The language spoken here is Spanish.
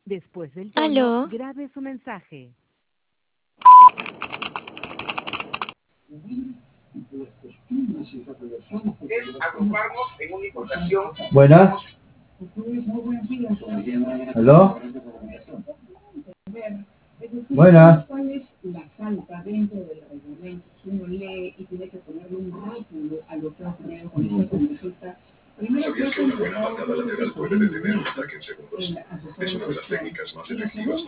Después del tono, Aló, grabe su mensaje. Es agruparnos en una importación. Buenas. ¿Aló? Buenas. ¿Cuál es la falta dentro del reglamento? Si uno lee y tiene que ponerle un rótulo a lo que ha ocurrido con esta consulta. ¿Sabías que una buena patada lateral puede detener un ataque en segundos? Es una de las técnicas más efectivas.